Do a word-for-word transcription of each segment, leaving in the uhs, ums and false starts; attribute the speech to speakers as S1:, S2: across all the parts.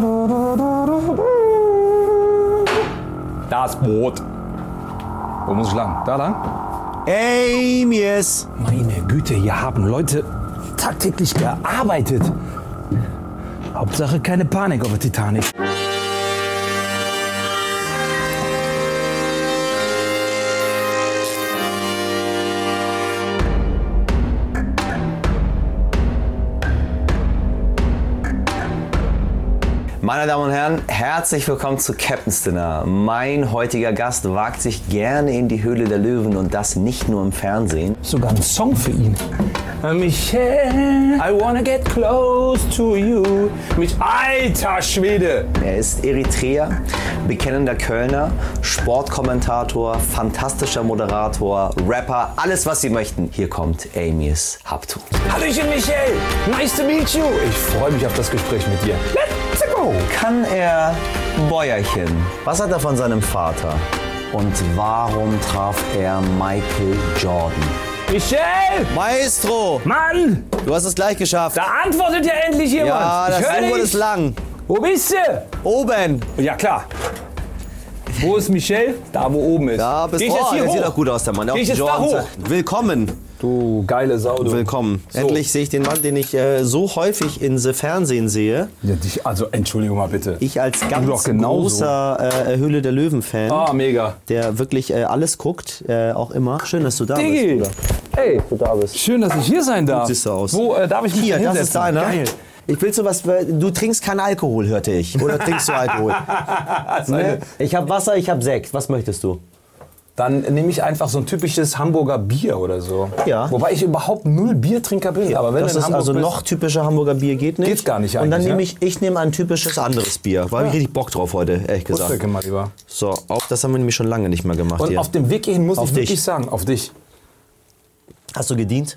S1: Das Boot. Wo muss ich lang? Da lang?
S2: Amius!
S1: Meine Güte, hier haben Leute tagtäglich gearbeitet. Hauptsache keine Panik auf der Titanic.
S2: Meine Damen und Herren, herzlich willkommen zu Captain's Dinner. Mein heutiger Gast wagt sich gerne in die Höhle der Löwen und das nicht nur im Fernsehen.
S1: Sogar ein Song für ihn. Michelle, I wanna get close to you. Mich, alter Schwede!
S2: Er ist Eritreer, bekennender Kölner, Sportkommentator, fantastischer Moderator, Rapper, alles was Sie möchten. Hier kommt Amius Haptu.
S1: Hallöchen Michelle, nice to meet you. Ich freue mich auf das Gespräch mit dir. Let's go!
S2: Kann er Bäuerchen? Was hat er von seinem Vater? Und warum traf er Michael Jordan?
S1: Michelle!
S2: Maestro!
S1: Mann!
S2: Du hast es gleich geschafft.
S1: Da antwortet ja endlich jemand.
S2: Ja, das Antwort ist lang.
S1: Wo bist du?
S2: Oben.
S1: Ja, klar. Wo ist Michelle? Da, wo oben ist.
S2: Da bist
S1: Geh
S2: du.
S1: ich jetzt
S2: Oh,
S1: hier
S2: der
S1: hoch?
S2: sieht auch gut aus, der Mann.
S1: Geh ich jetzt da hoch?
S2: Willkommen.
S1: Du geile Sau, du.
S2: Willkommen.
S1: So.
S2: Endlich sehe ich den Mann, den ich äh, so häufig in The Fernsehen sehe.
S1: Ja, dich, also, Entschuldigung mal bitte.
S2: Ich als ganz
S1: doch genauso.
S2: großer äh, Höhle der Löwen-Fan,
S1: Ah, mega.
S2: der wirklich äh, alles guckt, äh, auch immer. Schön, dass du da
S1: Digi.
S2: bist, Bruder.
S1: Hey,
S2: Du da bist.
S1: schön, dass ich hier sein darf.
S2: siehst du aus.
S1: Wo äh, darf ich mich
S2: Hier,
S1: denn
S2: das
S1: hinsetzen?
S2: ist deiner.
S1: Geil.
S2: Ich will so was. Du trinkst keinen Alkohol, hörte ich. Oder trinkst du Alkohol? Ne? Ich habe Wasser, ich habe Sekt. Was möchtest du?
S1: Dann nehme ich einfach so ein typisches Hamburger Bier oder so.
S2: Ja.
S1: Wobei ich überhaupt null Biertrinker bin. Aber wenn
S2: Das
S1: du in
S2: ist
S1: Hamburg
S2: also
S1: bist,
S2: noch typischer Hamburger Bier geht nicht.
S1: Geht's gar nicht
S2: Und dann
S1: eigentlich,
S2: nehme
S1: ja?
S2: ich, ich nehme ein typisches anderes Bier. Da habe ich richtig Bock drauf heute, ehrlich gesagt.
S1: Wurstwecke mal lieber.
S2: So, auf, das haben wir nämlich schon lange nicht mehr gemacht
S1: Und
S2: hier.
S1: auf dem Weg hierhin muss
S2: Auf
S1: ich
S2: dich.
S1: wirklich sagen, auf dich.
S2: Hast du gedient?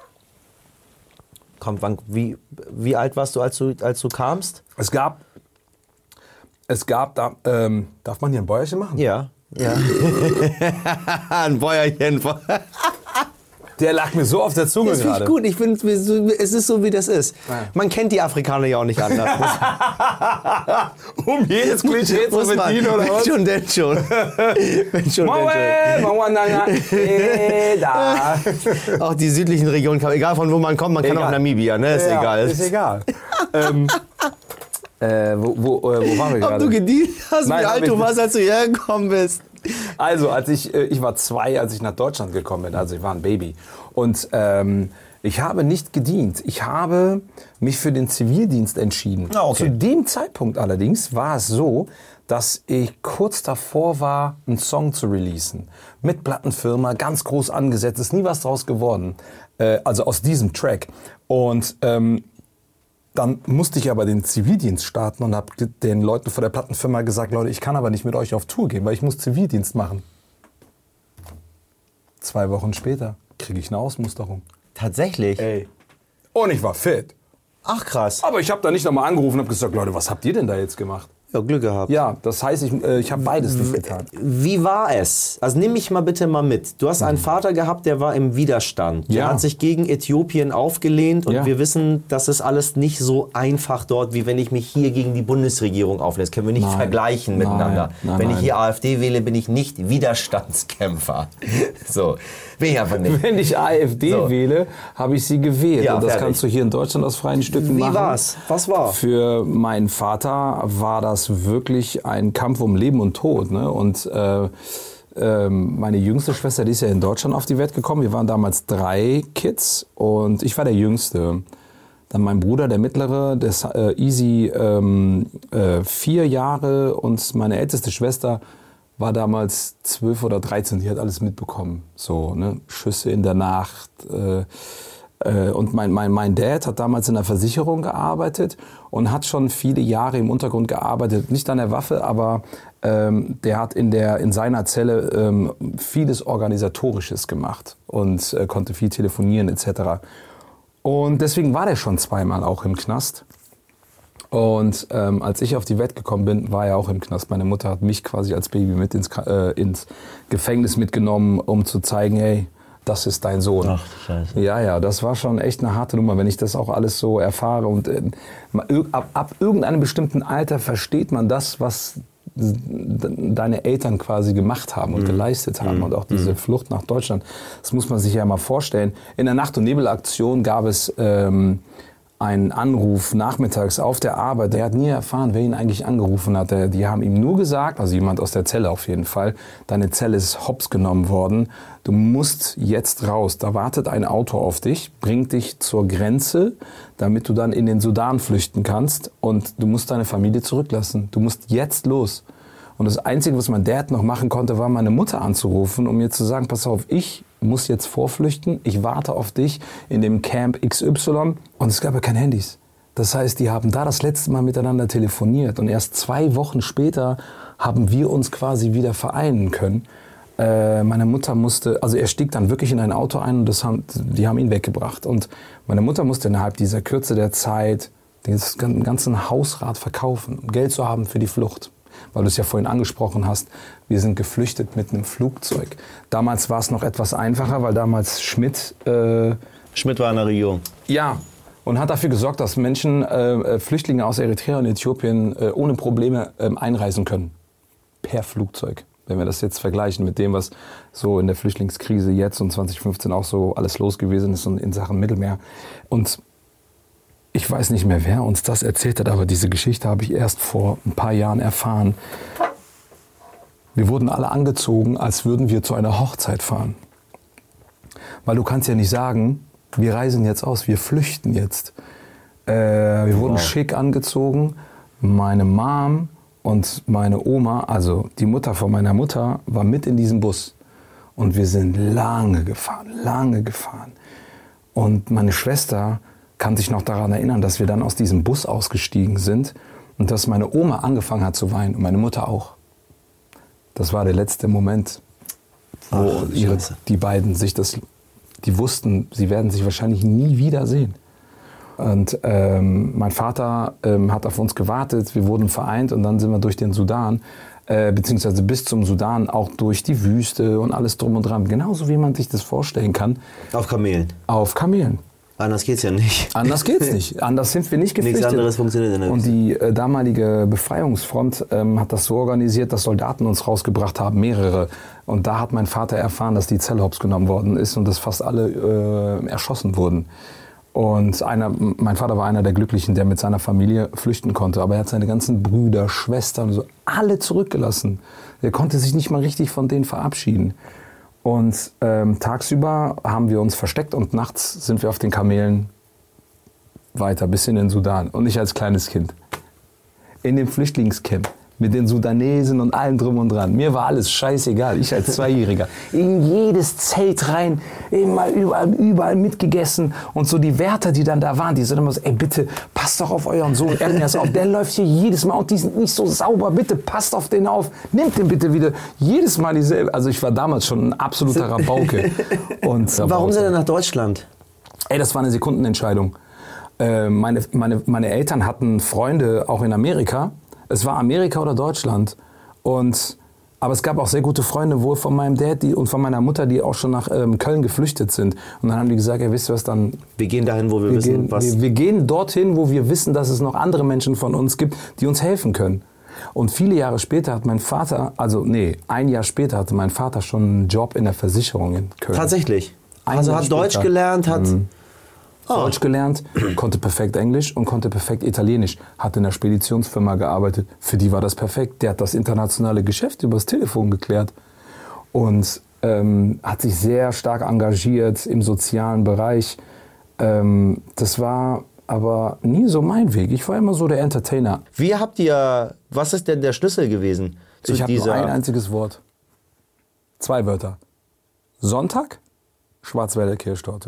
S2: Komm, wann, wie, wie alt warst du, als du, als du kamst?
S1: Es gab, es gab da, ähm, darf man hier ein Bäuerchen machen?
S2: Ja. Ja. Ein Bäuerchen.
S1: Der lag mir so auf der Zunge
S2: Das finde
S1: gerade.
S2: ich gut. Ich finde, es ist so, wie das ist. Man kennt die Afrikaner ja auch nicht anders.
S1: Um jedes Klischee zu
S2: Muss man.
S1: bedienen, oder
S2: Wenn
S1: was?
S2: schon, denn schon. Wenn schon,
S1: Maue,
S2: denn
S1: Maue, na, na, eh, da.
S2: schon. Auch die südlichen Regionen, kann- egal von wo man kommt, man kann
S1: Egal.
S2: auch Namibia, ne? Ist
S1: Ja,
S2: egal.
S1: Ist egal. ähm, äh, wo, wo, äh, wo waren wir
S2: Ob
S1: gerade?
S2: du gedient hast,
S1: Nein,
S2: wie
S1: hab
S2: alt
S1: ich
S2: du
S1: nicht.
S2: warst, als du hierher gekommen bist.
S1: Also, als ich, äh, ich war zwei, als ich nach Deutschland gekommen bin. Also, ich war ein Baby. Und ähm, ich habe nicht gedient. Ich habe mich für den Zivildienst entschieden.
S2: Ah, okay.
S1: Zu dem Zeitpunkt allerdings war es so, dass ich kurz davor war, einen Song zu releasen. Mit Plattenfirma, ganz groß angesetzt. Ist nie was draus geworden. Äh, also aus diesem Track. Und ähm, dann musste ich aber den Zivildienst starten und habe den Leuten von der Plattenfirma gesagt, Leute, ich kann aber nicht mit euch auf Tour gehen, weil ich muss Zivildienst machen. Zwei Wochen später kriege ich eine Ausmusterung.
S2: Tatsächlich?
S1: Ey. Und ich war fit.
S2: Ach krass.
S1: Aber ich habe da nicht nochmal angerufen und habe gesagt, Leute, was habt ihr denn da jetzt gemacht?
S2: Ja, Glück gehabt.
S1: Ja, das heißt, ich, äh, ich habe beides nicht getan.
S2: Wie war es? Also nimm mich mal bitte mal mit. Du hast einen Vater gehabt, der war im Widerstand. Der
S1: Ja.
S2: hat sich gegen Äthiopien aufgelehnt und
S1: Ja.
S2: wir wissen, das ist alles nicht so einfach dort, wie wenn ich mich hier gegen die Bundesregierung auflehne. Das können wir nicht
S1: Nein.
S2: vergleichen
S1: Nein.
S2: miteinander.
S1: Nein,
S2: wenn ich
S1: nein.
S2: hier AfD wähle, bin ich nicht Widerstandskämpfer. So, bin ich einfach nicht.
S1: Wenn ich AfD
S2: So.
S1: wähle, habe ich sie gewählt.
S2: Ja,
S1: und das
S2: fertig.
S1: kannst du hier in Deutschland aus freien Stücken
S2: Wie
S1: machen.
S2: war's? Was war?
S1: Für meinen Vater war das wirklich ein Kampf um Leben und Tod. Ne? Und äh, ähm, meine jüngste Schwester, die ist ja in Deutschland auf die Welt gekommen. Wir waren damals drei Kids und ich war der Jüngste. Dann mein Bruder, der Mittlere, der ist äh, easy ähm, äh, vier Jahre und meine älteste Schwester war damals zwölf oder dreizehn. Die hat alles mitbekommen. So, ne? Schüsse in der Nacht. Äh, äh, und mein, mein, mein Dad hat damals in der Versicherung gearbeitet und hat schon viele Jahre im Untergrund gearbeitet. Nicht an der Waffe, aber ähm, der hat in, der, in seiner Zelle ähm, vieles Organisatorisches gemacht und äh, konnte viel telefonieren et cetera. Und deswegen war der schon zweimal auch im Knast. Und ähm, als ich auf die Welt gekommen bin, war er auch im Knast. Meine Mutter hat mich quasi als Baby mit ins, äh, ins Gefängnis mitgenommen, um zu zeigen, hey, das ist dein Sohn.
S2: Ach, Scheiße.
S1: Ja, ja, das war schon echt eine harte Nummer, wenn ich das auch alles so erfahre. Und äh, ab, ab irgendeinem bestimmten Alter versteht man das, was deine Eltern quasi gemacht haben und mhm. geleistet haben. Mhm. Und auch diese mhm. Flucht nach Deutschland, das muss man sich ja mal vorstellen. In der Nacht- und Nebelaktion gab es ähm, einen Anruf nachmittags auf der Arbeit. Der hat nie erfahren, wer ihn eigentlich angerufen hat. Die haben ihm nur gesagt, also jemand aus der Zelle auf jeden Fall, deine Zelle ist hops genommen worden. Du musst jetzt raus. Da wartet ein Auto auf dich, bringt dich zur Grenze, damit du dann in den Sudan flüchten kannst. Und du musst deine Familie zurücklassen. Du musst jetzt los. Und das Einzige, was mein Dad noch machen konnte, war meine Mutter anzurufen, um mir zu sagen, pass auf, ich muss jetzt vorflüchten, ich warte auf dich in dem Camp X Y. Und es gab ja keine Handys. Das heißt, die haben da das letzte Mal miteinander telefoniert. Und erst zwei Wochen später haben wir uns quasi wieder vereinen können. Äh, meine Mutter musste, also er stieg dann wirklich in ein Auto ein und das haben, die haben ihn weggebracht. Und meine Mutter musste innerhalb dieser Kürze der Zeit das ganze Hausrat verkaufen, um Geld zu haben für die Flucht. Weil du es ja vorhin angesprochen hast, wir sind geflüchtet mit einem Flugzeug. Damals war es noch etwas einfacher, weil damals Schmidt... Äh,
S2: Schmidt war in der Regierung.
S1: Ja, und hat dafür gesorgt, dass Menschen, äh, Flüchtlinge aus Eritrea und Äthiopien äh, ohne Probleme äh, einreisen können. Per Flugzeug. Wenn wir das jetzt vergleichen mit dem, was so in der Flüchtlingskrise jetzt und zwanzig fünfzehn auch so alles los gewesen ist in Sachen Mittelmeer. Und ich weiß nicht mehr, wer uns das erzählt hat, aber diese Geschichte habe ich erst vor ein paar Jahren erfahren. Wir wurden alle angezogen, als würden wir zu einer Hochzeit fahren. Weil du kannst ja nicht sagen, wir reisen jetzt aus, wir flüchten jetzt. Äh, wir wurden wow. schick angezogen. Meine Mom und meine Oma, also die Mutter von meiner Mutter, war mit in diesem Bus. Und wir sind lange gefahren, lange gefahren. Und meine Schwester kann sich noch daran erinnern, dass wir dann aus diesem Bus ausgestiegen sind und dass meine Oma angefangen hat zu weinen und meine Mutter auch. Das war der letzte Moment, wo Ach, ihre, die beiden sich das, die wussten, sie werden sich wahrscheinlich nie wiedersehen. Und ähm, mein Vater ähm, hat auf uns gewartet, wir wurden vereint und dann sind wir durch den Sudan, äh, beziehungsweise bis zum Sudan auch durch die Wüste und alles drum und dran. Genauso wie man sich das vorstellen kann.
S2: Auf Kamelen?
S1: Auf Kamelen.
S2: Anders geht's ja nicht.
S1: Anders geht's nicht. Anders sind wir nicht geflüchtet.
S2: Nichts anderes funktioniert in der
S1: Und die äh, damalige Befreiungsfront ähm, hat das so organisiert, dass Soldaten uns rausgebracht haben, mehrere. Und da hat mein Vater erfahren, dass die Zelle hops genommen worden ist und dass fast alle äh, erschossen wurden. Und einer, mein Vater war einer der Glücklichen, der mit seiner Familie flüchten konnte. Aber er hat seine ganzen Brüder, Schwestern, so alle zurückgelassen. Er konnte sich nicht mal richtig von denen verabschieden. Und ähm, tagsüber haben wir uns versteckt und nachts sind wir auf den Kamelen weiter bis in den Sudan. Und ich als kleines Kind in dem Flüchtlingscamp mit den Sudanesen und allem drum und dran. Mir war alles scheißegal, ich als Zweijähriger. In jedes Zelt rein, immer überall, überall mitgegessen. Und so die Wärter, die dann da waren, die sind immer so, ey bitte, passt doch auf euren Sohn Ernest auf. Der läuft hier jedes Mal und die sind nicht so sauber. Bitte passt auf den auf. Nehmt den bitte wieder. Jedes Mal dieselbe. Also ich war damals schon ein absoluter Rabauke. Und
S2: warum sind denn nach Deutschland?
S1: Ey, das war eine Sekundenentscheidung. Äh, meine, meine, meine Eltern hatten Freunde auch in Amerika. Es war Amerika oder Deutschland. Und, aber es gab auch sehr gute Freunde wohl von meinem Dad die, und von meiner Mutter, die auch schon nach ähm, Köln geflüchtet sind. Und dann haben die gesagt, ja, wisst ihr was, dann...
S2: Wir gehen dahin, wo wir, wir wissen,
S1: gehen,
S2: was...
S1: Wir, wir gehen dorthin, wo wir wissen, dass es noch andere Menschen von uns gibt, die uns helfen können. Und viele Jahre später hat mein Vater, also nee, ein Jahr später hatte mein Vater schon einen Job in der Versicherung in Köln.
S2: Tatsächlich?
S1: Ein
S2: also
S1: Jahr
S2: hat
S1: später.
S2: Deutsch gelernt, hat...
S1: Mhm.
S2: Oh.
S1: Deutsch gelernt, konnte perfekt Englisch und konnte perfekt Italienisch. Hat in einer Speditionsfirma gearbeitet. Für die war das perfekt. Der hat das internationale Geschäft übers Telefon geklärt. Und ähm, hat sich sehr stark engagiert im sozialen Bereich. Ähm, das war aber nie so mein Weg. Ich war immer so der Entertainer.
S2: Wie habt ihr, was ist denn der Schlüssel gewesen zu
S1: ich
S2: dieser...
S1: Ich habe nur ein einziges Wort. Zwei Wörter. Sonntag, Schwarzwälder Kirschtorte.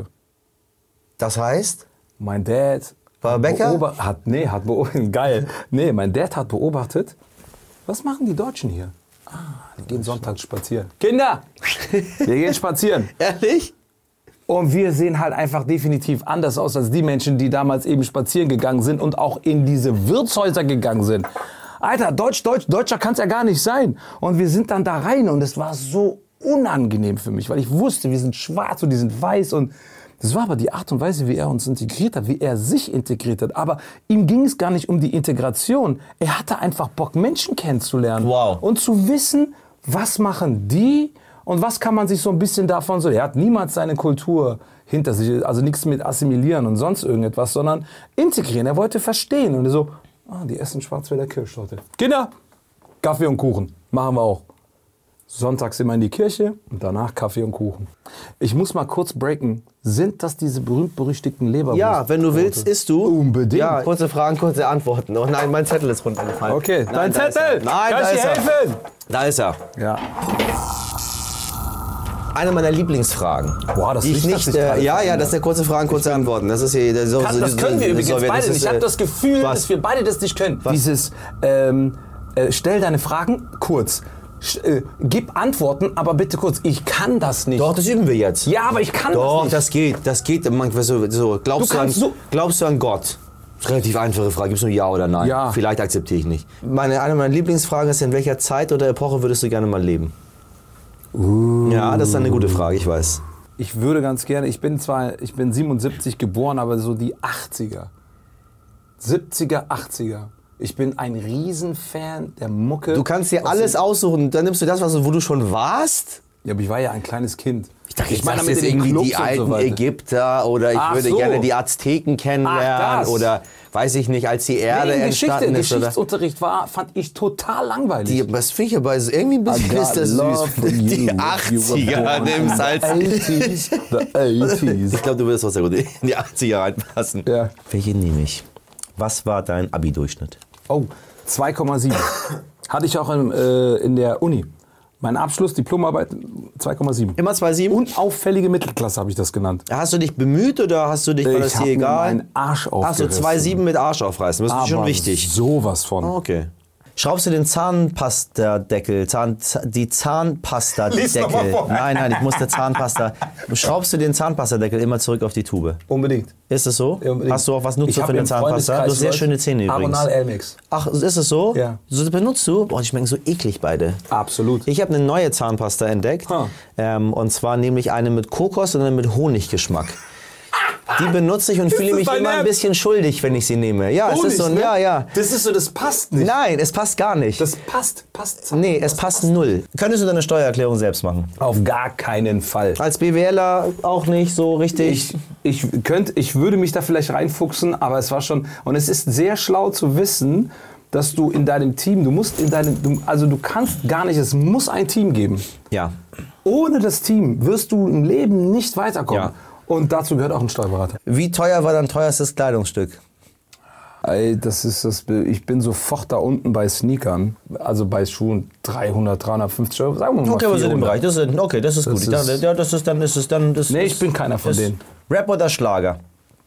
S2: Das heißt?
S1: Mein Dad
S2: war Bäcker?
S1: Beobacht, hat, nee, hat beobachtet, geil. Nee, mein Dad hat beobachtet, was machen die Deutschen hier? Ah, die gehen sonntags spazieren. Kinder, wir gehen spazieren.
S2: Ehrlich?
S1: Und wir sehen halt einfach definitiv anders aus als die Menschen, die damals eben spazieren gegangen sind und auch in diese Wirtshäuser gegangen sind. Alter, Deutsch, Deutsch, Deutscher kann es ja gar nicht sein. Und wir sind dann da rein und es war so unangenehm für mich, weil ich wusste, wir sind schwarz und die sind weiß und das war aber die Art und Weise, wie er uns integriert hat, wie er sich integriert hat. Aber ihm ging es gar nicht um die Integration. Er hatte einfach Bock, Menschen kennenzulernen.
S2: Wow.
S1: Und zu wissen, was machen die und was kann man sich so ein bisschen davon so... Er hat niemals seine Kultur hinter sich, also nichts mit assimilieren und sonst irgendetwas, sondern integrieren. Er wollte verstehen. Und er so, ah, die essen Schwarzwälder Kirschtorte. Kinder, Kaffee und Kuchen. Machen wir auch. Sonntags immer in die Kirche und danach Kaffee und Kuchen. Ich muss mal kurz breaken. Sind das diese berühmt-berüchtigten Leberwurst?
S2: Ja, wenn du willst, isst du.
S1: Unbedingt.
S2: Ja, kurze Fragen, kurze Antworten. Oh nein, mein Zettel ist runtergefallen.
S1: Okay,
S2: Nein,
S1: dein
S2: da ist
S1: Zettel!
S2: er. Nein,
S1: Kann
S2: da
S1: ich
S2: ist
S1: dir
S2: er.
S1: helfen?
S2: Da ist er.
S1: Ja.
S2: Eine meiner Lieblingsfragen.
S1: Boah, das
S2: die ich
S1: Licht hat
S2: nicht,
S1: sich
S2: äh,
S1: gerade
S2: Ja, ja,
S1: verändert.
S2: das ist der kurze Fragen, kurze Antworten. Das ist hier, das, so,
S1: Das, das
S2: so-
S1: können wir
S2: so-
S1: übrigens
S2: so-
S1: beide
S2: das
S1: nicht.
S2: ist,
S1: Ich habe
S2: äh,
S1: das Gefühl,
S2: was?
S1: dass wir beide das nicht können. Dieses, ähm, äh, stell deine Fragen kurz. Sch- äh, gib Antworten, aber bitte kurz. Ich kann das nicht.
S2: Doch, das üben wir jetzt.
S1: Ja, aber ich kann
S2: Doch,
S1: das nicht.
S2: das geht, das geht. Manchmal so, so. Glaubst,
S1: Du
S2: du, an,
S1: kannst so-
S2: glaubst du an Gott? Relativ einfache Frage. Gibst du ja oder nein?
S1: Ja.
S2: Vielleicht akzeptiere ich nicht. Meine, eine meiner Lieblingsfragen ist, in welcher Zeit oder Epoche würdest du gerne mal leben?
S1: Uh.
S2: Ja, das ist eine gute Frage, ich weiß.
S1: Ich würde ganz gerne, ich bin zwar, ich bin siebenundsiebzig geboren, aber so die achtziger. siebziger, achtziger. Ich bin ein Riesenfan der Mucke.
S2: Du kannst dir
S1: Was
S2: alles
S1: ich-
S2: aussuchen. Dann nimmst du das, was, wo du schon warst?
S1: Ja, aber ich war ja ein kleines Kind.
S2: Ich dachte, ich
S1: meine
S2: meine
S1: damit
S2: jetzt
S1: in den
S2: irgendwie die
S1: Clubs und
S2: alten
S1: so weiter.
S2: Ägypter oder ich
S1: Ach
S2: würde
S1: so.
S2: gerne die Azteken kennenlernen
S1: Ach, das.
S2: oder weiß ich nicht, als die Erde
S1: Nee, Geschichte,
S2: entstanden ist. Oder
S1: Geschichtsunterricht war, fand ich total langweilig.
S2: die, was finde ich aber ist irgendwie ein bisschen
S1: I
S2: ist
S1: got
S2: das
S1: love
S2: süß.
S1: for you.
S2: Die
S1: You were
S2: achtziger
S1: born
S2: nimmst
S1: in
S2: als...
S1: the eighties. The eighties.
S2: Ich glaube, du würdest auch sehr gut in die achtziger reinpassen.
S1: Ja.
S2: Welche nehme ich? Was war dein Abi-Durchschnitt?
S1: Oh, zwei Komma sieben. Hatte ich auch in, äh, in der Uni. Mein Abschluss, Diplomarbeit, zwei Komma sieben.
S2: Immer zwei Komma sieben?
S1: Unauffällige Mittelklasse habe ich das genannt.
S2: Hast du dich bemüht oder hast du dich, war
S1: Ich
S2: das
S1: hab
S2: dir
S1: mir
S2: egal?
S1: meinen Arsch
S2: Achso,
S1: aufgerissen.
S2: zwei Komma sieben mit Arsch aufreißen, das ist schon
S1: Aber
S2: wichtig.
S1: sowas von.
S2: Ah, okay. Schraubst du den Zahnpastadeckel, Zahn, die Zahnpastadeckel, nein, nein, ich musste Zahnpasta, schraubst du den Zahnpastadeckel immer zurück auf die Tube?
S1: Unbedingt.
S2: Ist es so?
S1: Ja, unbedingt.
S2: Hast du auch, was nutzt
S1: Ich
S2: du
S1: hab
S2: für den
S1: im
S2: Zahnpasta? Du hast sehr
S1: Freundeskreis
S2: schöne Zähne übrigens.
S1: Aronal Elmix.
S2: Ach, ist es so?
S1: Ja.
S2: So benutzt du? Boah, die schmecken so eklig beide.
S1: Absolut.
S2: Ich habe eine neue Zahnpasta entdeckt,
S1: Ha.
S2: ähm, und zwar nämlich eine mit Kokos und eine mit Honiggeschmack. Die benutze ich und fühle
S1: das
S2: mich
S1: dein
S2: immer ein
S1: Ernst?
S2: bisschen schuldig, wenn ich sie nehme. Ja, es
S1: Honig,
S2: ist so, ein-
S1: ne?
S2: ja, ja.
S1: Das ist so, das passt nicht.
S2: Nein, es passt gar nicht.
S1: Das passt, passt.
S2: Nee, es passt null. Könntest du deine Steuererklärung selbst machen?
S1: Auf gar keinen Fall.
S2: Als BWLer auch nicht so richtig.
S1: Ich, ich, könnte, ich würde mich da vielleicht reinfuchsen, aber es war schon... Und es ist sehr schlau zu wissen, dass du in deinem Team, du musst in deinem... Du, also du kannst gar nicht, es muss ein Team geben.
S2: Ja.
S1: Ohne das Team wirst du im Leben nicht weiterkommen.
S2: Ja.
S1: Und dazu gehört auch ein Steuerberater.
S2: Wie teuer war dein teuerstes Kleidungsstück?
S1: Ey, das ist das, ich bin sofort da unten bei Sneakern, also bei Schuhen dreihundert, dreihundertfünfzig Euro, sagen wir mal
S2: Okay, was in dem
S1: vierhundert.
S2: Bereich? Das ist, okay, das ist
S1: Das
S2: gut.
S1: ist-
S2: Dann, ja, das ist dann, ist es dann. Das,
S1: Nee,
S2: das,
S1: ich bin keiner von
S2: das-
S1: denen.
S2: Rap oder Schlager?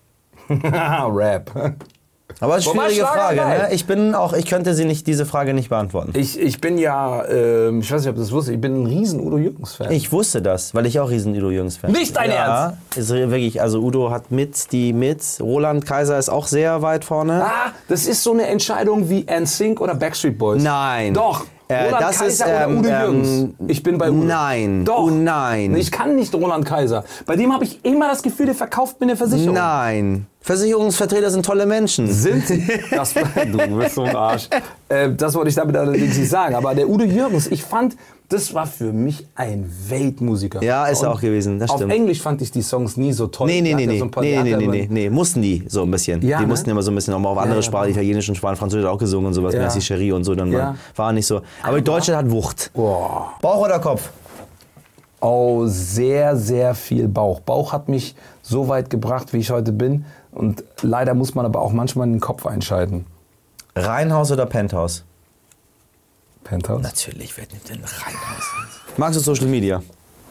S1: Rap.
S2: Aber das ist eine
S1: Wobei
S2: schwierige
S1: Schlager
S2: Frage.
S1: geil.
S2: Ne? Ich bin auch, ich könnte sie nicht diese Frage nicht beantworten.
S1: Ich, ich bin ja, ähm, ich weiß nicht, ob du das wusstest, ich bin ein riesen Udo Jürgens-Fan.
S2: Ich wusste das, weil ich auch riesen Udo Jürgens Fan bin.
S1: Nicht dein
S2: ja, ist wirklich, also Udo hat mit die mit. Roland Kaiser ist auch sehr weit vorne.
S1: Ah, das ist so eine Entscheidung wie N Sync oder Backstreet Boys.
S2: Nein.
S1: Doch.
S2: Äh,
S1: Roland
S2: das
S1: Kaiser
S2: ist,
S1: oder
S2: ähm,
S1: Udo
S2: ähm,
S1: Jürgens. Ich bin bei Udo.
S2: Nein.
S1: Doch.
S2: Oh nein.
S1: Ich kann nicht Roland Kaiser. Bei dem habe ich immer das Gefühl, der verkauft mir eine Versicherung.
S2: Nein. Versicherungsvertreter sind tolle Menschen.
S1: Sind sie? Das, du bist so ein Arsch. Äh, das wollte ich damit allerdings nicht sagen. Aber der Udo Jürgens, ich fand, das war für mich ein Weltmusiker.
S2: Ja, ist er
S1: Und
S2: auch gewesen, das
S1: auf
S2: stimmt.
S1: Englisch fand ich die Songs nie so toll.
S2: Nee, nee,
S1: Der
S2: nee,
S1: hat ja
S2: nee.
S1: so ein paar-
S2: nee,
S1: der
S2: nee,
S1: hat
S2: nee,
S1: ja
S2: nee,
S1: immer-
S2: nee, mussten die so ein bisschen.
S1: Ja,
S2: die
S1: ne?
S2: mussten immer so ein bisschen, auch mal auf andere
S1: ja,
S2: Sprachen,
S1: ja.
S2: Italienischen Sprachen, Französisch auch gesungen und sowas,
S1: Ja.
S2: Merci Cherie und so, dann
S1: Ja.
S2: war, war nicht so. Aber die Deutsche hat Wucht.
S1: Boah.
S2: Bauch oder Kopf?
S1: Oh, sehr, sehr viel Bauch. Bauch hat mich so weit gebracht, wie ich heute bin. Und leider muss man aber auch manchmal den Kopf einschalten.
S2: Reihenhaus oder Penthouse?
S1: Penthouse?
S2: Natürlich, wer nimmt denn Reihenhaus? Magst du Social Media?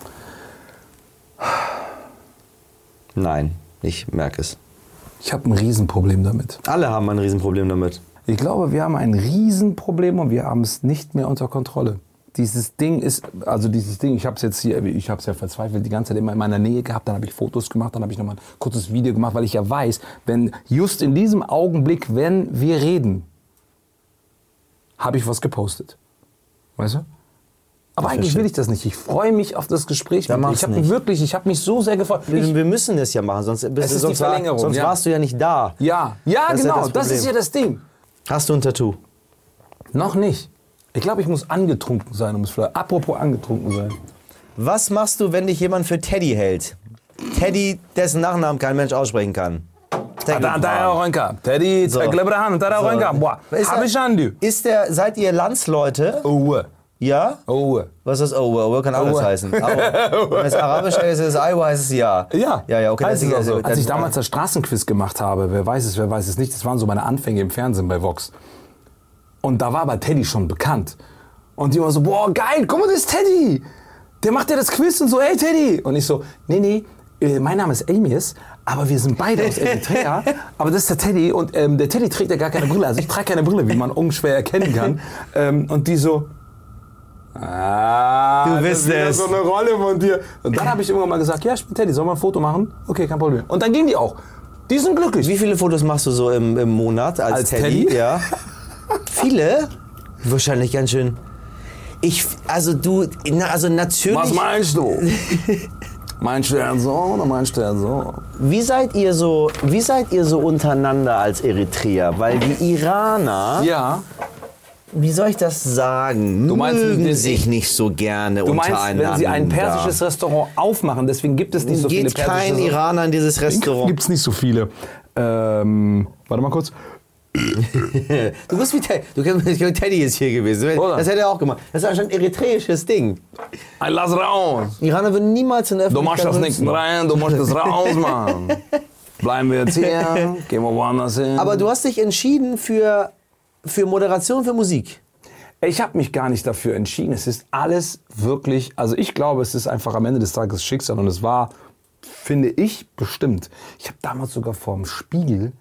S2: Nein, ich merke es.
S1: Ich habe ein Riesenproblem damit.
S2: Alle haben ein Riesenproblem damit.
S1: Ich glaube, wir haben ein Riesenproblem und wir haben es nicht mehr unter Kontrolle. Dieses Ding ist, also dieses Ding, ich habe es jetzt hier, ich habe es ja verzweifelt die ganze Zeit immer in meiner Nähe gehabt, dann habe ich Fotos gemacht, dann habe ich nochmal ein kurzes Video gemacht, weil ich ja weiß, wenn just in diesem Augenblick, wenn wir reden, habe ich was gepostet. Weißt du? Aber
S3: ich
S1: eigentlich
S3: verstehe.
S1: will ich das nicht. Ich freue mich auf das Gespräch
S3: Dann
S1: mit dir.
S3: mach's
S1: Ich habe mich
S3: nicht.
S1: wirklich, ich habe mich so sehr gefreut.
S3: Wir,
S1: Ich,
S3: wir müssen das ja machen, sonst, bist,
S1: Es ist
S3: sonst,
S1: die Verlängerung,
S3: war, sonst
S1: ja.
S3: warst du ja nicht da.
S1: ja, ja,
S3: Das ist ja
S1: genau.
S3: das
S1: Das, ist
S3: Problem.
S1: ja das Ding.
S3: Hast du ein Tattoo?
S1: Noch nicht. Ich glaube, ich muss angetrunken sein, um es vielleicht. Apropos angetrunken sein.
S3: Was machst du, wenn dich jemand für Teddy hält? Teddy, dessen Nachnamen kein Mensch aussprechen kann.
S1: Tadaronka. Teddy,
S3: So.
S1: Taglebrahan, Tadaronka. Boah,
S3: Ist
S1: hab
S3: er-
S1: ich an du.
S3: Ist der, seid ihr Landsleute?
S1: Oh,
S3: Ja?
S1: oh.
S3: Was ist Owe? Owe kann alles
S1: Owe.
S3: heißen. Au. Wenn es arabisch ist, ist es Iowa, heißt es ja.
S1: Ja,
S3: Ja, ja, okay.
S1: heißt
S3: das
S1: es auch
S3: ist-
S1: so.
S3: das-
S1: Als ich damals das Straßenquiz gemacht habe, wer weiß es, wer weiß es nicht, das waren so meine Anfänge im Fernsehen bei Vox. Und da war aber Teddy schon bekannt. Und die waren so, boah, geil, guck mal, das ist Teddy. Der macht ja das Quiz und so, ey Teddy. Und ich so, nee, nee, äh, mein Name ist Amius, aber wir sind beide aus Eritrea. Aber das ist der Teddy und ähm, der Teddy trägt ja gar keine Brille. Also ich trage keine Brille, wie man unschwer erkennen kann. ähm, und die so, ah,
S3: Du
S1: das
S3: bist
S1: ist wieder
S3: es.
S1: so eine Rolle von dir. Und dann habe ich irgendwann mal gesagt, ja, ich bin Teddy, sollen wir ein Foto machen? Okay, kein Problem. Und dann gehen die auch. Die sind glücklich.
S3: Wie viele Fotos machst du so im, im Monat als,
S1: Als
S3: Teddy?
S1: Teddy?
S3: Ja. Viele? Wahrscheinlich ganz schön. Ich, also du, na, also natürlich.
S1: Was meinst du? Meinst du eher so oder meinst du eher so?
S3: Wie seid ihr so, wie seid ihr so untereinander als Eritreer? Weil die Iraner,
S1: Ja.
S3: wie soll ich das sagen,
S1: Du meinst,
S3: mögen
S1: den-
S3: sich nicht so gerne
S1: Du meinst,
S3: untereinander.
S1: wenn sie ein persisches Restaurant aufmachen, deswegen gibt es nicht so viele
S3: Geht kein
S1: persische
S3: Iraner in dieses Restaurant.
S1: Gibt es nicht so viele. Ähm, warte mal kurz.
S3: Du bist wie Teddy. Du kennst, Teddy ist hier gewesen.
S1: Oder?
S3: Das hätte er auch gemacht. Das ist anscheinend ein eritreisches Ding.
S1: Ein Lass raus.
S3: Iraner würden niemals in der
S1: Du machst
S3: Öffentlichkeit
S1: das nicht
S3: sitzen.
S1: rein, du musst das raus, Mann. Bleiben wir jetzt hier, gehen wir woanders hin.
S3: Aber du hast dich entschieden für, für Moderation, für Musik.
S1: Ich habe mich gar nicht dafür entschieden. Es ist alles wirklich, also ich glaube, es ist einfach am Ende des Tages Schicksal. Und es war, finde ich, bestimmt. Ich habe damals sogar vorm Spiegel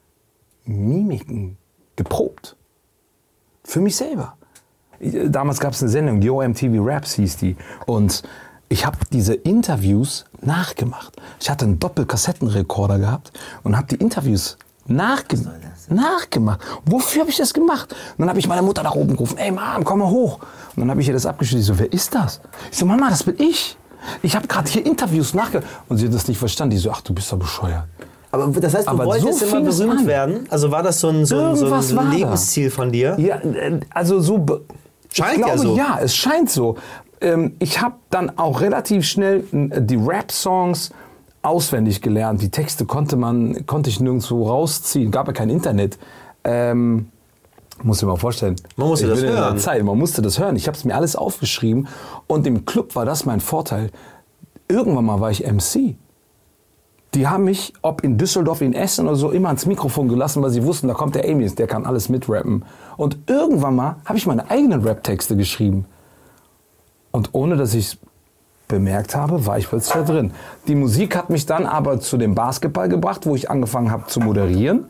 S1: Mimiken geprobt. Für mich selber. Damals gab es eine Sendung, Yo M T V Raps hieß die. Und ich habe diese Interviews nachgemacht. Ich hatte einen Doppelkassettenrekorder gehabt und habe die Interviews nachge nachgemacht. Wofür habe ich das gemacht? Und dann habe ich meine Mutter nach oben gerufen. Ey Mom, komm mal hoch. Und dann habe ich ihr das abgeschrieben. Ich so, wer ist das? Ich so, Mama, das bin ich. Ich habe gerade hier Interviews nachgemacht. Und sie hat das nicht verstanden. Die so, ach, du bist doch bescheuert.
S3: Aber das heißt, du
S1: Aber
S3: wolltest
S1: so
S3: immer
S1: fing es
S3: berühmt
S1: an.
S3: werden? Also war das so ein, so ein, so
S1: Irgendwas war
S3: ein
S1: da.
S3: Lebensziel von dir?
S1: Ja, äh, also so. be-
S3: Scheint
S1: ich
S3: ja
S1: glaube,
S3: so.
S1: Ja, es scheint so. Ähm, ich habe dann auch relativ schnell äh, die Rap-Songs auswendig gelernt. Die Texte konnte man, konnte ich nirgendwo rausziehen. Gab ja kein Internet. Ähm, muss ich mir mal vorstellen.
S3: Man musste
S1: Ich
S3: das
S1: bin in einer
S3: hören.
S1: Zeit, man musste das hören. Ich habe es mir alles aufgeschrieben. Und im Club war das mein Vorteil. Irgendwann mal war ich M C. Die haben mich, ob in Düsseldorf, in Essen oder so, immer ans Mikrofon gelassen, weil sie wussten, da kommt der Amius, der kann alles mitrappen. Und irgendwann mal habe ich meine eigenen Rap-Texte geschrieben. Und ohne, dass ich es bemerkt habe, war ich plötzlich da drin. Die Musik hat mich dann aber zu dem Basketball gebracht, wo ich angefangen habe zu moderieren.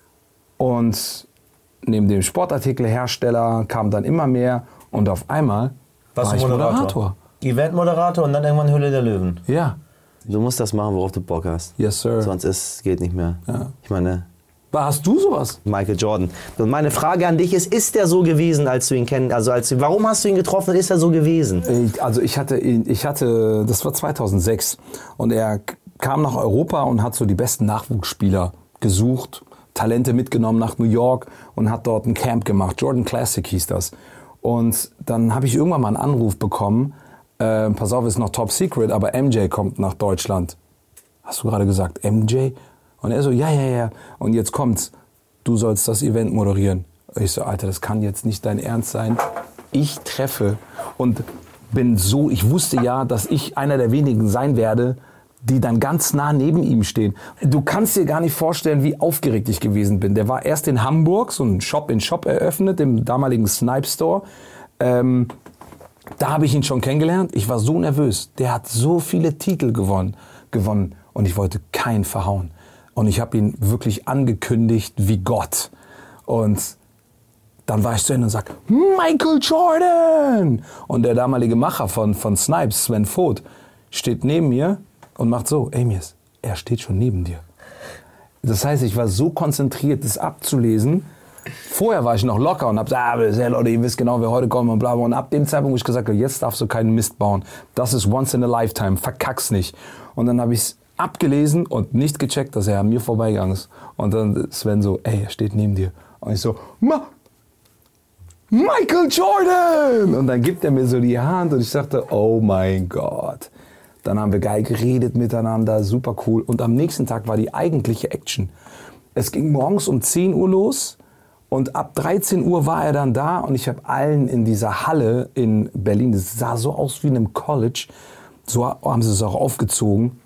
S1: Und neben dem Sportartikelhersteller kam dann immer mehr. Und auf einmal war ich Moderator.
S3: Eventmoderator und dann irgendwann Höhle der Löwen.
S1: Ja,
S3: Du musst das machen, worauf du Bock hast.
S1: yes sir.
S3: Sonst ist, geht nicht mehr.
S1: Ja.
S3: Ich meine,
S1: Hast du sowas?
S3: Michael Jordan. Und meine Frage an dich ist, ist der so gewesen, als du ihn kennst? Also als, warum hast du ihn getroffen und ist er so gewesen?
S1: Ich, also ich hatte, ihn- ich hatte, das war zweitausendsechs und er k- kam nach Europa und hat so die besten Nachwuchsspieler gesucht, Talente mitgenommen nach New York und hat dort ein Camp gemacht. Jordan Classic hieß das. Und dann habe ich irgendwann mal einen Anruf bekommen, äh, pass auf, ist noch top secret, aber M J kommt nach Deutschland. Hast du gerade gesagt, M J? Und er so, ja, ja, ja. Und jetzt kommt's, du sollst das Event moderieren. Ich so, Alter, das kann jetzt nicht dein Ernst sein. Ich treffe und bin so, ich wusste ja, dass ich einer der wenigen sein werde, die dann ganz nah neben ihm stehen. Du kannst dir gar nicht vorstellen, wie aufgeregt ich gewesen bin. Der war erst in Hamburg, so ein Shop in Shop eröffnet, im damaligen Snipe Store. Ähm, da habe ich ihn schon kennengelernt. Ich war so nervös. Der hat so viele Titel gewonnen, gewonnen und ich wollte keinen verhauen. Und ich habe ihn wirklich angekündigt wie Gott. Und dann war ich zu Ende und sag, Michael Jordan! Und der damalige Macher von, von Snipes, Sven Vogt, steht neben mir und macht so, Amius, er steht schon neben dir. Das heißt, ich war so konzentriert, das abzulesen. Vorher war ich noch locker und hab gesagt, ah, sehr Leute, ihr wisst genau, wer heute kommt und bla bla. Und ab dem Zeitpunkt, wo ich gesagt habe, jetzt darfst du keinen Mist bauen. Das ist once in a lifetime, verkack's nicht. Und dann habe ich's abgelesen und nicht gecheckt, dass er an mir vorbeigegangen ist. Und dann Sven so, ey, er steht neben dir. Und ich so, Ma Michael Jordan! Und dann gibt er mir so die Hand und ich dachte, oh mein Gott. Dann haben wir geil geredet miteinander, super cool. Und am nächsten Tag war die eigentliche Action. Es ging morgens um zehn Uhr los und ab dreizehn Uhr war er dann da und ich habe allen in dieser Halle in Berlin, das sah so aus wie in einem College, so haben sie es auch aufgezogen,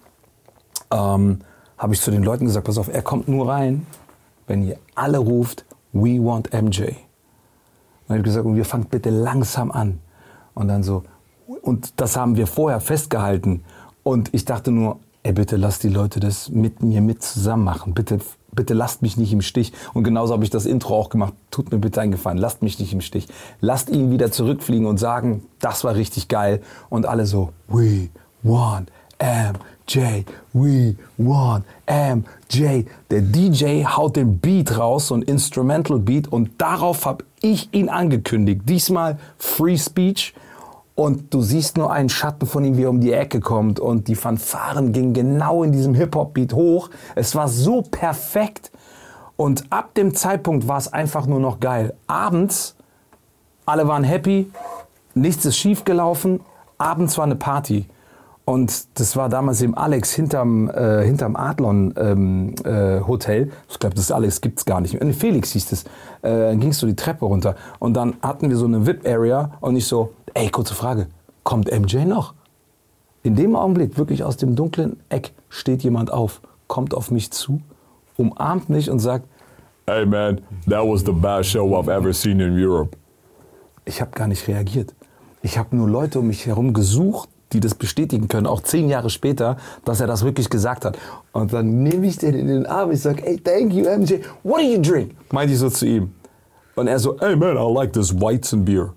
S1: ähm, habe ich zu den Leuten gesagt, pass auf, er kommt nur rein, wenn ihr alle ruft, we want M J. Und ich habe gesagt, und wir fangen bitte langsam an. Und dann so, und das haben wir vorher festgehalten. Und ich dachte nur, ey, bitte lasst die Leute das mit mir mit zusammen machen. Bitte, bitte lasst mich nicht im Stich. Und genauso habe ich das Intro auch gemacht. Tut mir bitte einen Gefallen, lasst mich nicht im Stich. Lasst ihn wieder zurückfliegen und sagen, das war richtig geil. Und alle so, we want M J, we want M J. Der D J haut den Beat raus, so ein Instrumental Beat. Und darauf habe ich ihn angekündigt. Diesmal Free Speech. Und du siehst nur einen Schatten von ihm, wie er um die Ecke kommt. Und die Fanfaren gingen genau in diesem Hip-Hop-Beat hoch. Es war so perfekt. Und ab dem Zeitpunkt war es einfach nur noch geil. Abends, alle waren happy, nichts ist schief gelaufen. Abends war eine Party. Und das war damals im Alex hinterm, äh, hinterm Adlon ähm, äh, Hotel. Ich glaube, das Alex gibt's gar nicht mehr. Nee, Felix hieß das. Äh, dann gingst du die Treppe runter. Und dann hatten wir so eine V I P-Area und ich so, ey, kurze Frage, kommt M J noch? In dem Augenblick, wirklich aus dem dunklen Eck, steht jemand auf, kommt auf mich zu, umarmt mich und sagt,
S4: Hey man, that was the best show I've ever seen in Europe.
S1: Ich habe gar nicht reagiert. Ich habe nur Leute um mich herum gesucht, die das bestätigen können, auch zehn Jahre später, dass er das wirklich gesagt hat. Und dann nehme ich den in den Arm, ich sage, hey, thank you, M J, what do you drink? Meinte ich so zu ihm. Und er so, hey man, I like this Weizenbier.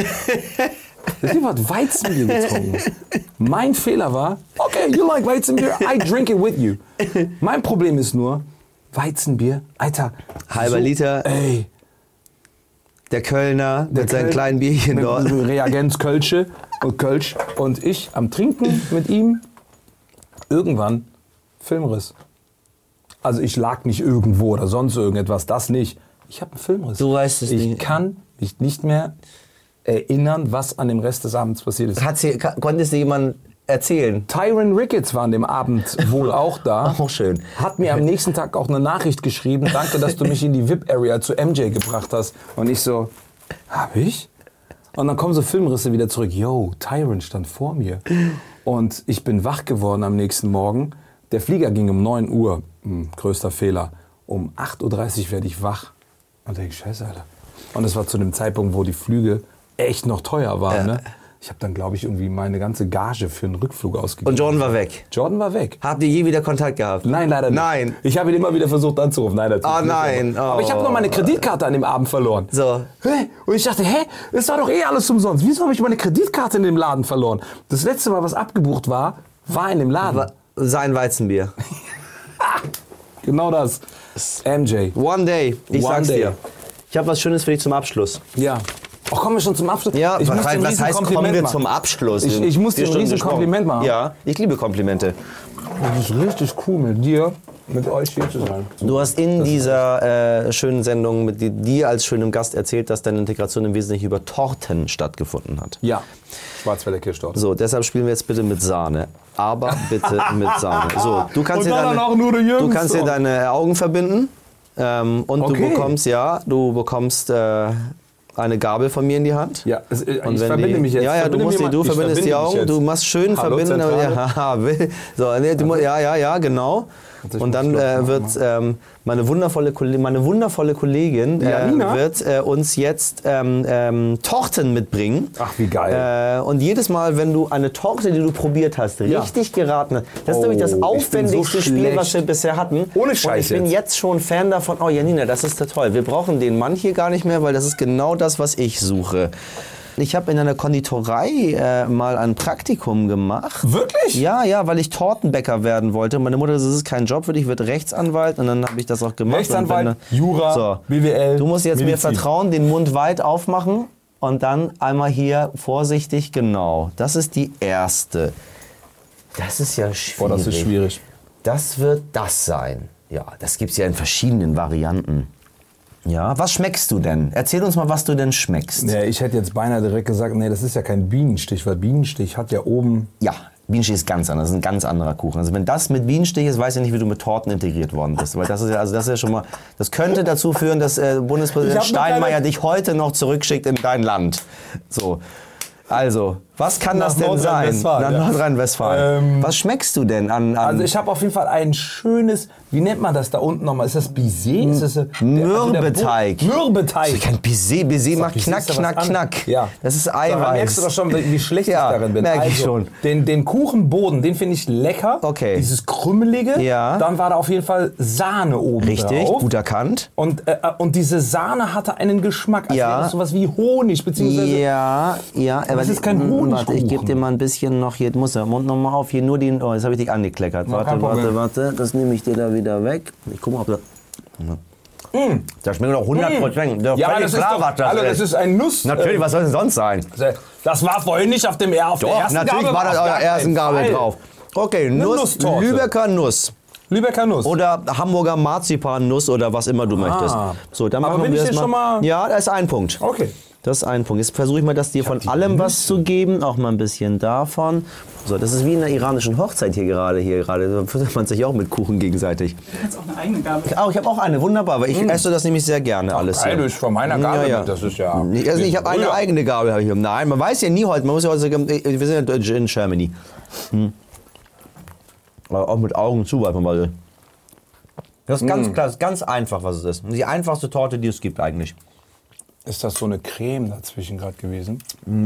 S1: Das Typ hat Weizenbier getrunken. Mein Fehler war, okay, you like Weizenbier, I drink it with you. Mein Problem ist nur, Weizenbier, Alter.
S3: Halber
S1: so,
S3: Liter.
S1: Ey.
S3: Der Kölner mit seinen kleinen Bierchen
S1: mit
S3: dort.
S1: Reagenz Kölsche und Kölsch. Und ich am Trinken mit ihm. Irgendwann Filmriss. Also ich lag nicht irgendwo oder sonst irgendetwas, das nicht. Ich habe einen Filmriss.
S3: Du weißt es
S1: ich
S3: nicht.
S1: Ich kann mich nicht mehr erinnern, was an dem Rest des Abends passiert ist.
S3: Hat sie, konntest du jemand erzählen?
S1: Tyron Ricketts war an dem Abend wohl auch da.
S3: Auch schön.
S1: Hat mir am nächsten Tag auch eine Nachricht geschrieben. Danke, dass du mich in die V I P-Area zu M J gebracht hast. Und ich so, hab ich? Und dann kommen so Filmrisse wieder zurück. Yo, Tyron stand vor mir. Und ich bin wach geworden am nächsten Morgen. Der Flieger ging um neun Uhr. Hm, größter Fehler. Um acht Uhr dreißig werde ich wach. Und denke, scheiße, Alter. Und es war zu dem Zeitpunkt, wo die Flüge echt noch teuer waren.
S3: Ja.
S1: Ne? Ich habe dann, glaube ich, irgendwie meine ganze Gage für einen Rückflug ausgegeben.
S3: Und Jordan war weg.
S1: Jordan war weg.
S3: Habt ihr je wieder Kontakt gehabt?
S1: Nein, leider nicht.
S3: Nein.
S1: Ich habe ihn immer wieder versucht anzurufen. Nein, natürlich
S3: Oh
S1: nicht.
S3: nein.
S1: Aber, aber ich habe noch meine Kreditkarte an dem Abend verloren.
S3: So.
S1: Hä? Und ich dachte, hä? Das war doch eh alles umsonst. Wieso habe ich meine Kreditkarte in dem Laden verloren? Das letzte Mal, was abgebucht war, war in dem Laden.
S3: Wa- Sein Weizenbier.
S1: Genau das. M J.
S3: One day. Ich
S1: One
S3: sag's
S1: day.
S3: dir. Ich habe was Schönes für dich zum Abschluss.
S1: Ja. Oh, kommen wir schon zum Abschluss?
S3: Ja,
S1: ich muss
S3: was,
S1: dir ein
S3: was heißt, kommen
S1: Riesenkompliment
S3: wir
S1: machen.
S3: zum Abschluss?
S1: Ich, ich muss dir
S3: Vier
S1: ein
S3: Stunden
S1: riesen
S3: gesprochen.
S1: Kompliment machen.
S3: Ja, ich liebe Komplimente.
S1: Das ist richtig cool mit dir, mit euch hier zu sein.
S3: Du hast in dieser äh, schönen Sendung mit dir als schönem Gast erzählt, dass deine Integration im Wesentlichen über Torten stattgefunden hat.
S1: Ja, Schwarzwälder Kirschtorte.
S3: So, deshalb spielen wir jetzt bitte mit Sahne. Aber bitte mit Sahne. So, du kannst,
S1: Und
S3: dir
S1: dann
S3: deine,
S1: auch nur der Jürgens
S3: du kannst dir
S1: Song.
S3: deine Augen verbinden. Ähm, und
S1: Okay.
S3: du bekommst, ja, du bekommst äh, eine Gabel von mir in die Hand.
S1: Ja, es, ich
S3: Und wenn
S1: verbinde
S3: die,
S1: mich jetzt.
S3: Ja, ja, du,
S1: Verbinde
S3: musst
S1: mir
S3: die,
S1: mal-
S3: du
S1: ich
S3: verbindest die
S1: verbinde mich
S3: Augen,
S1: jetzt.
S3: du machst schön
S1: Hallo,
S3: verbinden.
S1: Zentrale.
S3: Ja, haha, will- so, nee, du, mu- ja, ja, ja, genau.
S1: ich
S3: Und dann
S1: muss
S3: äh,
S1: Schluck
S3: wird ähm, meine, wundervolle, Kolle- meine wundervolle Kollegin äh,
S1: Janina?
S3: wird äh, uns jetzt ähm, ähm, Torten mitbringen.
S1: Ach, wie geil.
S3: Äh, und jedes Mal, wenn du eine Torte, die du probiert hast,
S1: Ja.
S3: richtig geraten hast, das ist
S1: Oh,
S3: nämlich das
S1: ich bin so
S3: aufwendigste Spiel,
S1: schlecht.
S3: was wir bisher hatten.
S1: Ohne Scheiß
S3: Und ich bin
S1: jetzt.
S3: jetzt schon Fan davon, oh Janina, das ist ja toll. Wir brauchen den Mann hier gar nicht mehr, weil das ist genau das, was ich suche. Ich habe in einer Konditorei äh, mal ein Praktikum gemacht.
S1: Wirklich?
S3: Ja, ja, weil ich Tortenbäcker werden wollte. Und meine Mutter sagt, das ist kein Job für dich, ich werde Rechtsanwalt. Und dann habe ich das auch gemacht.
S1: Rechtsanwalt,
S3: Und wenn,
S1: Jura,
S3: so,
S1: B W L,
S3: du musst jetzt mir
S1: Medizin.
S3: vertrauen, den Mund weit aufmachen und dann einmal hier vorsichtig, genau. Das ist die erste. Das ist ja schwierig.
S1: Boah, das ist schwierig.
S3: Das wird das sein. Ja, das gibt es ja in verschiedenen Varianten. Ja, was schmeckst du denn? Erzähl uns mal, was du denn schmeckst.
S1: Ja, ich hätte jetzt beinahe direkt gesagt, nee, das ist ja kein Bienenstich, weil Bienenstich hat ja oben...
S3: Ja, Bienenstich ist ganz anders, das ist ein ganz anderer Kuchen. Also wenn das mit Bienenstich ist, weiß ich nicht, wie du mit Torten integriert worden bist. Weil das ist ja, also das ist ja schon mal, das könnte dazu führen, dass äh, Bundespräsident
S1: Ich hab noch
S3: Steinmeier
S1: keine-
S3: dich heute noch zurückschickt in dein Land. So. Also, was kann
S1: Nach
S3: das denn sein?
S1: Nordrhein-Westfalen,
S3: Nach
S1: ja.
S3: Nordrhein-Westfalen.
S1: Ähm,
S3: was schmeckst du denn an... an
S1: Also ich habe auf jeden Fall ein schönes, wie nennt man das da unten nochmal? Ist das Baiser? Ist das, äh, der- also der
S3: Mürbeteig.
S1: Bo- Mürbeteig.
S3: kein Baiser, Baiser macht
S1: Baiser
S3: knack,
S1: ist ja was
S3: knack,
S1: an-
S3: knack.
S1: Ja.
S3: Das ist
S1: Da
S3: Eiweiß.
S1: merkst du doch schon, wie schlecht
S3: Ja,
S1: ich darin bin.
S3: merk ich
S1: also,
S3: schon.
S1: Den, den Kuchenboden, den finde ich lecker.
S3: Okay.
S1: Dieses krümmelige.
S3: Ja.
S1: Dann war da auf jeden Fall Sahne oben
S3: Richtig,
S1: drauf.
S3: gut erkannt.
S1: Und, äh, und diese Sahne hatte einen Geschmack, als
S3: Ja.
S1: wäre das sowas wie Honig, beziehungsweise...
S3: Ja, ja. Aber
S1: das ist kein
S3: m,
S1: Honigkuchen.
S3: Warte, ich gebe dir mal ein bisschen noch hier, muss der Mund noch mal auf, hier nur den, oh, jetzt habe ich dich angekleckert.
S1: Na,
S3: Warte,
S1: kein
S3: warte,
S1: Problem.
S3: warte, das nehme ich dir da wieder weg. Ich gucke mal, ob das... Mm. Das schmeckt doch hundert Prozent. Mm.
S1: Ja, das ist,
S3: klar,
S1: doch,
S3: was das
S1: also, das ist ein Nuss.
S3: Natürlich, was soll denn sonst sein?
S1: äh, Das war vorhin nicht auf dem auf der
S3: Doch,
S1: ersten
S3: natürlich
S1: Gabel,
S3: war das
S1: auf
S3: auf
S1: gar
S3: der ersten
S1: keinen
S3: Gabel
S1: Fall.
S3: drauf. Okay, Nuss,
S1: Nusstorte.
S3: Lübecker Nuss.
S1: Lübecker Nuss.
S3: Oder Hamburger Marzipannuss oder was immer du möchtest. So, dann
S1: Aber
S3: machen
S1: bin
S3: wir
S1: ich
S3: es
S1: jetzt
S3: mal.
S1: schon mal-
S3: Ja, da ist ein Punkt.
S1: Okay.
S3: Das ist ein Punkt. Jetzt versuche ich mal, das dir von allem was zu geben, auch mal ein bisschen davon. So, das ist wie in einer iranischen Hochzeit hier gerade. Hier gerade. Da füttert man sich auch mit Kuchen gegenseitig.
S5: Du kannst auch eine eigene Gabel.
S3: Oh, ich habe auch eine, wunderbar, weil ich esse das nämlich sehr gerne alles hier.
S1: Geil, ich von meiner Gabel mit, das ist ja-
S3: Ich, also ich habe eine
S1: Brüder.
S3: eigene Gabel. Hab ich. hier. Nein, man weiß ja nie heute. Man muss ja heute sagen, wir sind ja in Germany. Hm. Aber auch mit Augen zu, weil man mal. Das ist ganz klar, das ist ganz einfach, was es ist. Die einfachste Torte, die es gibt eigentlich.
S1: Ist das so eine Creme dazwischen gerade gewesen?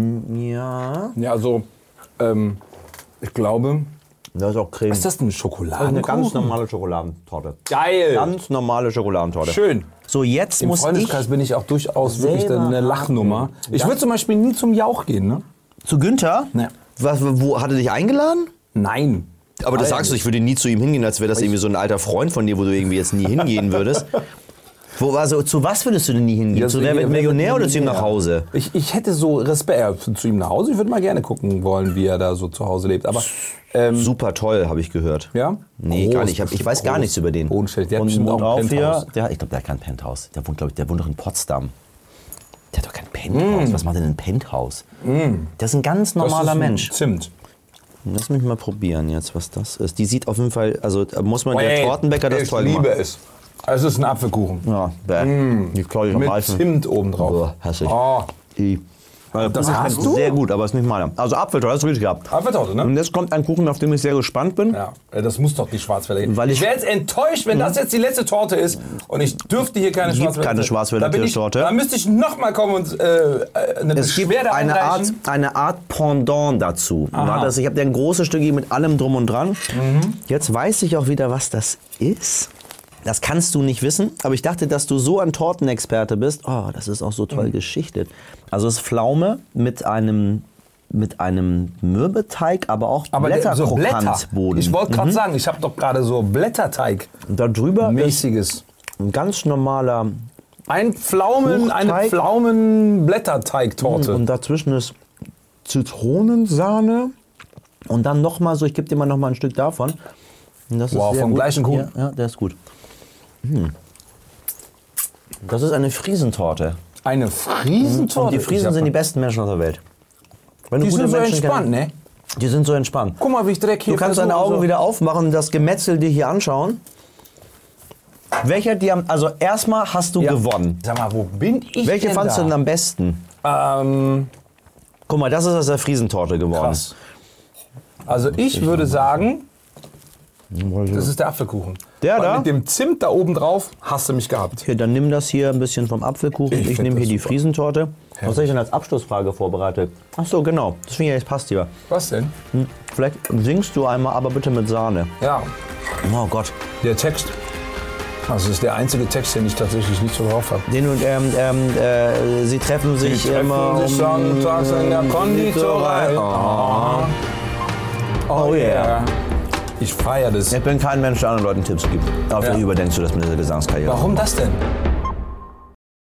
S3: Ja.
S1: Ja, also, ähm, ich glaube...
S3: Da ist auch Creme.
S1: Ist das ein
S3: Das ist
S1: Schokoladenkuchen?
S3: eine ganz normale Schokoladentorte.
S1: Geil!
S3: Ganz normale Schokoladentorte.
S1: Schön.
S3: So, jetzt
S1: Im
S3: muss
S1: Freundeskreis
S3: ich
S1: bin ich auch durchaus wirklich
S3: selber
S1: eine Lachnummer. Ich würde zum Beispiel nie zum Jauch gehen, ne?
S3: zu Günther.
S1: Ja.
S3: Was, wo hat er dich eingeladen?
S1: Nein.
S3: Aber das sagst du, ich würde nie zu ihm hingehen, als wäre das irgendwie so ein alter Freund von dir, wo du irgendwie jetzt nie hingehen würdest. Wo, also, zu was würdest du denn nie hingehen?
S1: Ja,
S3: zu
S1: so
S3: Wer
S1: wie-
S3: wird Millionär oder zu ihm nach Hause?
S1: Ich, ich hätte so Respekt äh, zu ihm nach Hause. Ich würde mal gerne gucken wollen, wie er da so zu Hause lebt. Aber ähm,
S3: Super toll, habe ich gehört.
S1: ja?
S3: Nee,
S1: Groß,
S3: gar nicht. Ich, hab, ich weiß gar
S1: groß.
S3: nichts über den.
S1: Bodenständig. Der hat
S3: Und
S1: bestimmt
S3: Mund
S1: auch ein
S3: auf hier.
S1: Penthouse.
S3: Der, ich glaube, der hat kein Penthouse. Der wohnt, glaube ich, der wohnt doch in Potsdam. Der hat doch kein Penthouse. Was macht denn ein Penthouse? Der ist ein ganz
S1: Das
S3: normaler
S1: ist ein
S3: Mensch.
S1: Zimt.
S3: Lass mich mal probieren jetzt, was das ist. Die sieht auf jeden Fall, also da muss man der
S1: Ey,
S3: Tortenbäcker das
S1: ich
S3: toll
S1: liebe
S3: gemacht.
S1: es. Es ist ein Apfelkuchen.
S3: Ja, bäh. Die Claudia am
S1: Mit
S3: meisten.
S1: Zimt obendrauf.
S3: Oh, hässlich.
S1: Oh,
S3: I. Also,
S1: Das
S3: Kuchen
S1: hast
S3: schmeckt
S1: du?
S3: sehr gut, aber ist nicht meiner. Also Apfeltorte, hast du richtig gehabt.
S1: Apfeltorte, ne?
S3: Und jetzt kommt ein Kuchen, auf den ich sehr gespannt bin.
S1: Ja, äh, das muss doch die Schwarzwälder geben.
S3: Weil ich-
S1: ich wäre jetzt enttäuscht, wenn das jetzt die letzte Torte ist und ich dürfte hier keine
S3: Gibt
S1: Schwarzwälder.
S3: keine Schwarzwälder
S1: Da bin ich-
S3: Kirschtorte.
S1: Da müsste ich noch mal kommen und äh, eine
S3: Es gibt
S1: Beschwerde
S3: eine Art,
S1: einreichen.
S3: eine Art Pendant dazu. War das, ich habe dir ein großes Stück mit allem drum und dran.
S1: Mhm.
S3: Jetzt weiß ich auch wieder, was das ist. Das kannst du nicht wissen, aber ich dachte, dass du so ein Tortenexperte bist. Oh, das ist auch so
S1: Mhm.
S3: toll geschichtet. Also es ist Pflaume mit einem, mit einem Mürbeteig, aber auch
S1: Aber der- so Blätter.
S3: Blätterkrokantboden.
S1: Ich wollte gerade sagen, ich habe doch gerade so Blätterteig.
S3: Und da drüber ist
S1: Mäßiges.
S3: ein ganz normaler
S1: Ein Pflaumen, eine
S3: Fruchtteig.
S1: Pflaumen-Blätterteigtorte.
S3: und dazwischen ist Zitronensahne und dann noch mal so, ich gebe dir mal noch mal ein Stück davon. Und das
S1: Wow,
S3: sehr
S1: vom
S3: gut.
S1: gleichen Kuchen?
S3: Ja, ja, der ist gut. Hm. Das ist eine Friesentorte.
S1: Eine Friesentorte.
S3: Und die Friesen
S1: Ich
S3: sind die
S1: hab-
S3: besten Menschen auf der Welt. Wenn du
S1: Die
S3: gute
S1: sind so
S3: Menschen
S1: entspannt,
S3: kennst-
S1: ne?
S3: Die sind so entspannt.
S1: Guck mal, wie ich direkt hier
S3: Du kannst deine
S1: versuche,
S3: Augen
S1: so-
S3: wieder aufmachen und das Gemetzel dir hier anschauen. Welcher dir am, also erstmal hast du
S1: Ja.
S3: gewonnen.
S1: Sag mal, wo bin ich
S3: Welche
S1: denn
S3: fandst
S1: da?
S3: du denn am besten?
S1: Ähm,
S3: Guck mal, das ist aus der Friesentorte geworden.
S1: krass. Also ich würde sagen, das ist der Apfelkuchen.
S3: Der
S1: Weil
S3: da?
S1: mit dem Zimt da oben drauf hast du mich gehabt.
S3: Hier, dann nimm das hier ein bisschen vom Apfelkuchen.
S1: Ich
S3: Ich,
S1: find
S3: nehme hier
S1: das
S3: die
S1: super.
S3: Friesentorte. Was habe ich denn als Abschlussfrage vorbereitet? Ach so, genau. Das finde ich, das passt hier.
S1: Was denn?
S3: Hm, Vielleicht singst du einmal, aber bitte mit Sahne.
S1: Ja,
S3: Oh Gott.
S1: der Text. Das ist der einzige Text, den ich tatsächlich nicht so drauf habe.
S3: Den und ähm, ähm, äh, sie treffen sich
S1: Sie treffen
S3: immer
S1: sich sonntags in der Konditorei. Oh, oh yeah. Ich feiere das.
S3: Ich bin kein Mensch, der anderen Leuten Tipps gibt. Auf
S1: Ja.
S3: ja. Überdenkst du das mit dieser Gesangskarriere.
S1: Warum das denn?